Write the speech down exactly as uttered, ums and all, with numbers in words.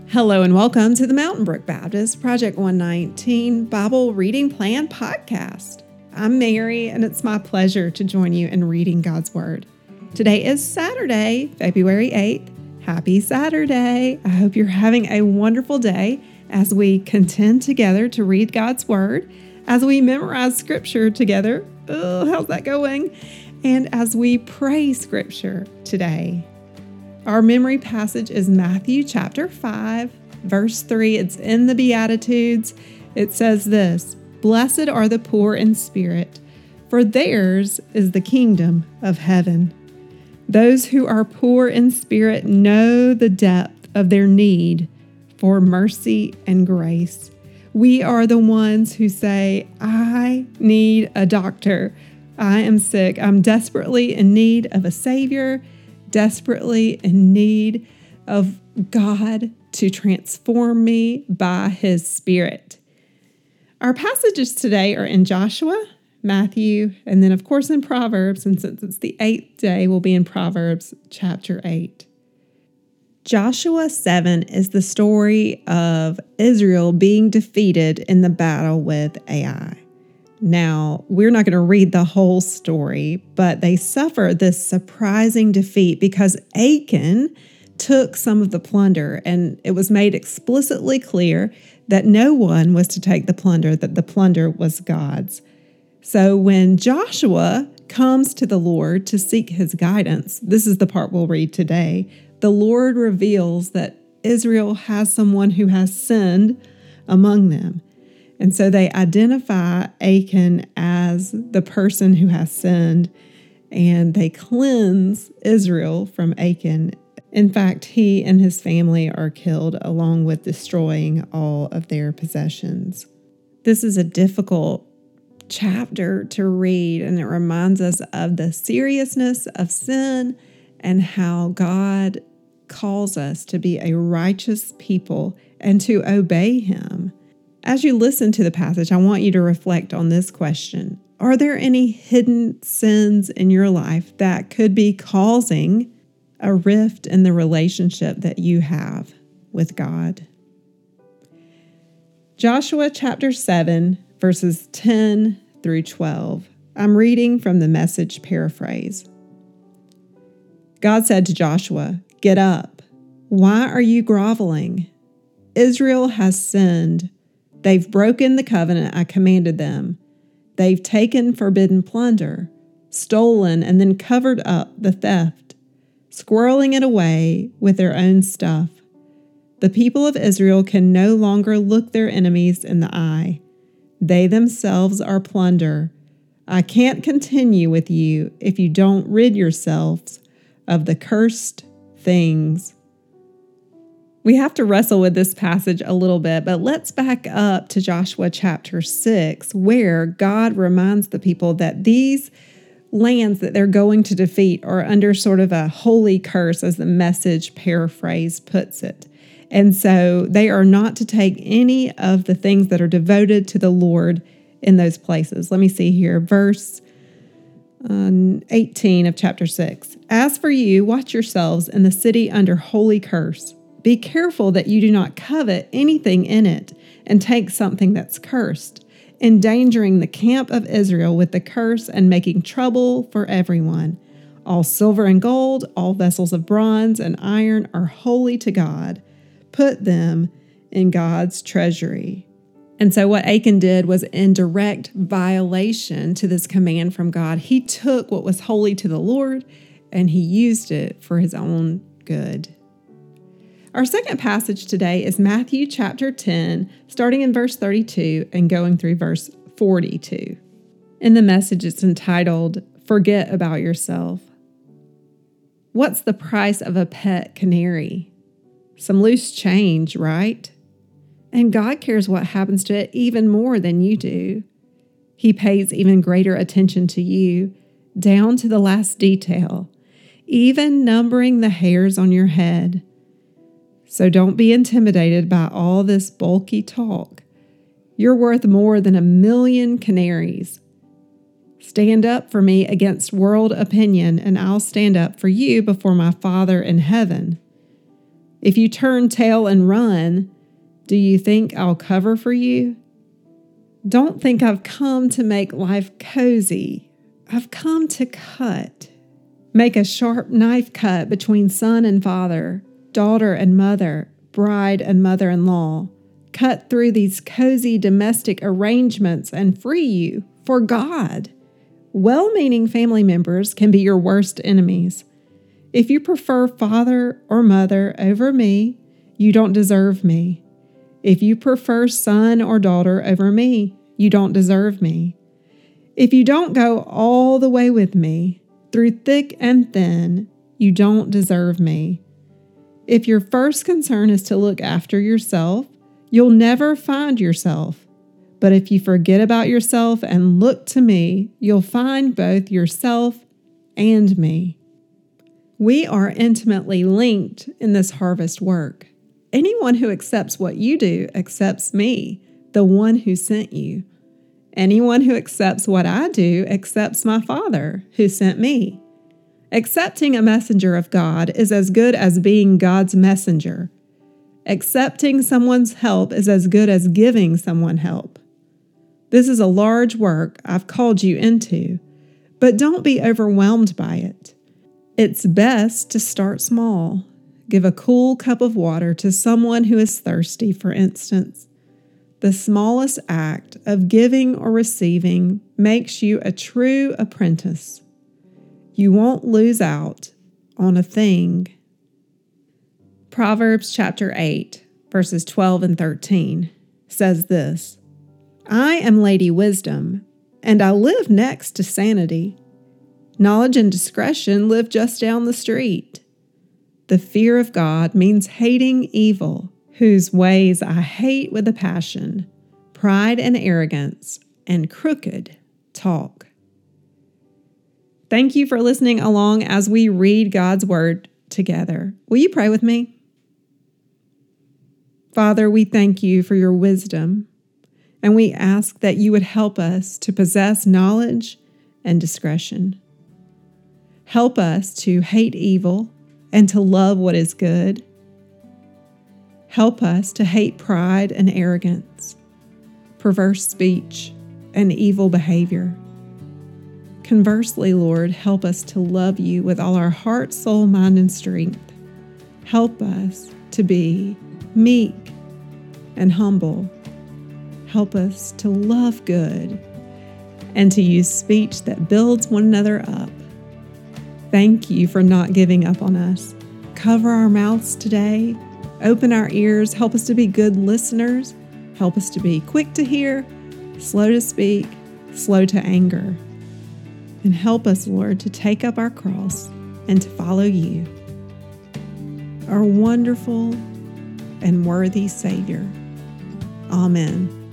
Hello and welcome to the Mountain Brook Baptist Project one nineteen Bible Reading Plan Podcast. I'm Mary, and it's my pleasure to join you in reading God's Word. Today is Saturday, February eighth. Happy Saturday! I hope you're having a wonderful day as we contend together to read God's Word, as we memorize Scripture together. Oh, how's that going? And as we pray Scripture today. Our memory passage is Matthew chapter five, verse three. It's in the Beatitudes. It says this, "Blessed are the poor in spirit, for theirs is the kingdom of heaven." Those who are poor in spirit know the depth of their need for mercy and grace. We are the ones who say, "I need a doctor. I am sick. I'm desperately in need of a Savior, desperately in need of God to transform me by His Spirit." Our passages today are in Joshua, Matthew, and then of course in Proverbs, and since it's the eighth day, we'll be in Proverbs chapter eight. Joshua seven is the story of Israel being defeated in the battle with Ai. Now, we're not going to read the whole story, but they suffer this surprising defeat because Achan took some of the plunder, and it was made explicitly clear that no one was to take the plunder, that the plunder was God's. So when Joshua comes to the Lord to seek his guidance, this is the part we'll read today, the Lord reveals that Israel has someone who has sinned among them. And so they identify Achan as the person who has sinned, and they cleanse Israel from Achan. In fact, he and his family are killed along with destroying all of their possessions. This is a difficult chapter to read, and it reminds us of the seriousness of sin and how God calls us to be a righteous people and to obey Him. As you listen to the passage, I want you to reflect on this question. Are there any hidden sins in your life that could be causing a rift in the relationship that you have with God? Joshua chapter seven, verses ten through twelve. I'm reading from the Message paraphrase. God said to Joshua, "Get up. Why are you groveling? Israel has sinned. They've broken the covenant I commanded them. They've taken forbidden plunder, stolen and then covered up the theft, squirreling it away with their own stuff. The people of Israel can no longer look their enemies in the eye. They themselves are plunder. I can't continue with you if you don't rid yourselves of the cursed things." We have to wrestle with this passage a little bit, but let's back up to Joshua chapter six, where God reminds the people that these lands that they're going to defeat are under sort of a holy curse, as the Message paraphrase puts it. And so they are not to take any of the things that are devoted to the Lord in those places. Let me see here, verse um, eighteen of chapter six. "As for you, watch yourselves in the city under holy curse. Be careful that you do not covet anything in it and take something that's cursed, endangering the camp of Israel with the curse and making trouble for everyone. All silver and gold, all vessels of bronze and iron are holy to God. Put them in God's treasury." And so what Achan did was in direct violation to this command from God. He took what was holy to the Lord and he used it for his own good. Our second passage today is Matthew chapter ten, starting in verse thirty-two and going through verse forty-two. In the Message, it's entitled, "Forget About Yourself." What's the price of a pet canary? Some loose change, right? And God cares what happens to it even more than you do. He pays even greater attention to you, down to the last detail, even numbering the hairs on your head. So don't be intimidated by all this bulky talk. You're worth more than a million canaries. Stand up for me against world opinion, and I'll stand up for you before my Father in heaven. If you turn tail and run, do you think I'll cover for you? Don't think I've come to make life cozy. I've come to cut. Make a sharp knife cut between son and father, daughter and mother, bride and mother-in-law. Cut through these cozy domestic arrangements and free you for God. Well-meaning family members can be your worst enemies. If you prefer father or mother over me, you don't deserve me. If you prefer son or daughter over me, you don't deserve me. If you don't go all the way with me, through thick and thin, you don't deserve me. If your first concern is to look after yourself, you'll never find yourself. But if you forget about yourself and look to me, you'll find both yourself and me. We are intimately linked in this harvest work. Anyone who accepts what you do accepts me, the one who sent you. Anyone who accepts what I do accepts my Father who sent me. Accepting a messenger of God is as good as being God's messenger. Accepting someone's help is as good as giving someone help. This is a large work I've called you into, but don't be overwhelmed by it. It's best to start small. Give a cool cup of water to someone who is thirsty, for instance. The smallest act of giving or receiving makes you a true apprentice. You won't lose out on a thing. Proverbs chapter eight, verses twelve and thirteen says this, I am Lady Wisdom, and I live next to sanity. Knowledge and discretion live just down the street. The fear of God means hating evil, whose ways I hate with a passion, pride and arrogance, and crooked talk. Thank you for listening along as we read God's Word together. Will you pray with me? Father, we thank you for your wisdom, and we ask that you would help us to possess knowledge and discretion. Help us to hate evil and to love what is good. Help us to hate pride and arrogance, perverse speech, and evil behavior. Conversely, Lord, help us to love you with all our heart, soul, mind, and strength. Help us to be meek and humble. Help us to love good and to use speech that builds one another up. Thank you for not giving up on us. Cover our mouths today. Open our ears. Help us to be good listeners. Help us to be quick to hear, slow to speak, slow to anger. And help us, Lord, to take up our cross and to follow you, our wonderful and worthy Savior. Amen.